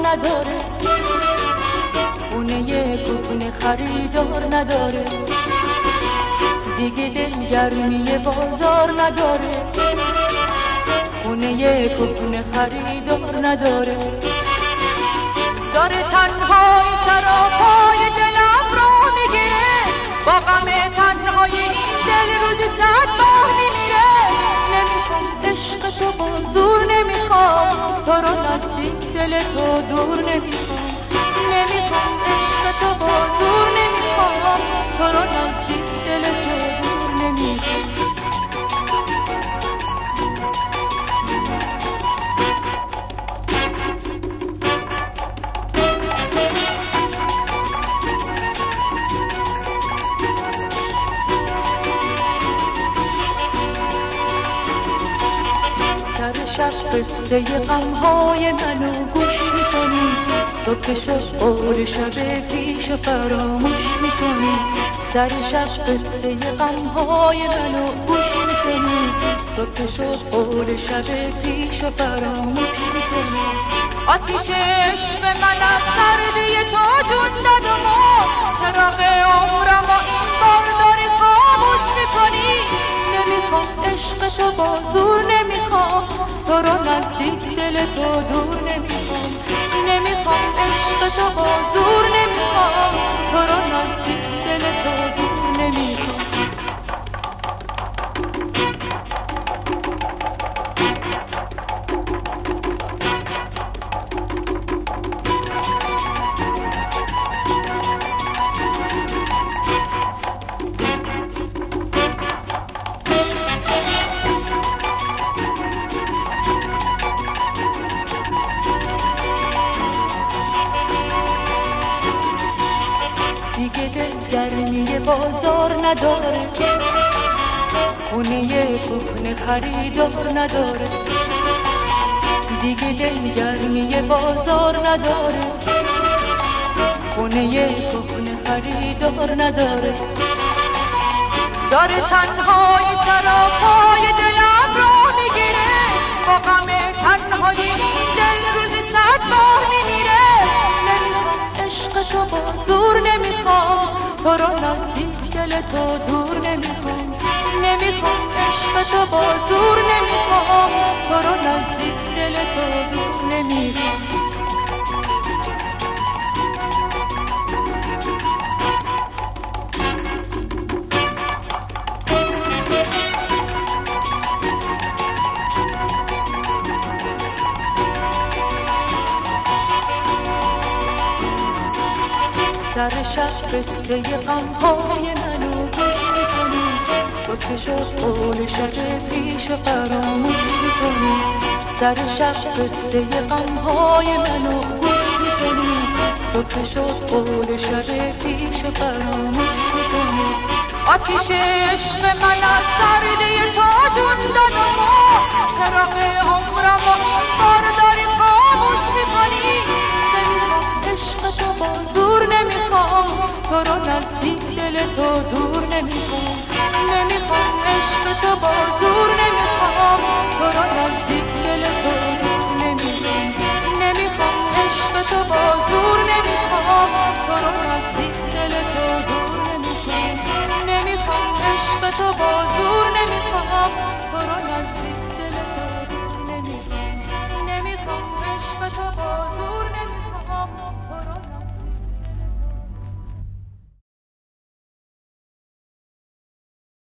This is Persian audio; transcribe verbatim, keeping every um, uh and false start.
نداره، خونه کهنه خریدار نداره، دیگه دلگرمی بازار نداره، خونه کهنه خریدار نداره. داره تنهایی سراپای دلم رو میگیره، با غم تنهایی این دل روزی صد بار میمیره. نمیخوام عشق تو با زور، نمیخوام تو رو نزدیک دل تو دور، نمیخوام نمیخوام عشق تو با زور، نمیخوام تو رو نزدیک دل تو دور، نمیخوام. شب قصه غمهای منو گوش میکنی، صبح شب قول شب پیش فراموش میکنی. سر شب قصه غمهای منو گوش میکنی، صبح شب قول شب پیش فراموش میکنی. آتیش عشق من از سردی تو جون داد و مرد، چراغ عمرم و این بار داری خاموش میکنی. نمیخوام عشق تو با زور، نمیخوام تو رو نزدیک دل تو دور، نمیخوام نمیخوام عشق تو با زور، نمیخوام تو رو نزدیک دل تو دور، نمیخوام. دیگه دلگرمی بازار نداره، خونه کهنه خریدار نداره، دیگه دلگرمی بازار نداره، خونه کهنه خریدار نداره. داره تنهایی سراپای دلم رو میگیره، با غم تنهایی این دل روزی صد بار میمیره. نمیخوام عشق تو با زور، نمیخوام تو رو نزدیک دل تو دور، نمیخوام نمیخوام عشق تو با زور، نمیخوام تو رو نزدیک دل تو دور، نمیخوام. سر شب قصه غمهای منو گوش میکنی، صبح شد قول شب پیش فراموش میکنی. سر شب قصه غمهای منو گوش میکنی، صبح شد قول شب پیش فراموش میکنی. آتیش عشق من از سردی تو جون داد و مرد، چراغ عمرم و این بار داری خاموش میکنی. نمیخوام عشق تو با زور، نمیخوام تو رو نزدیک دل تو دور، نمیخوام نمیخوام عشق تو با زور، نمیخوام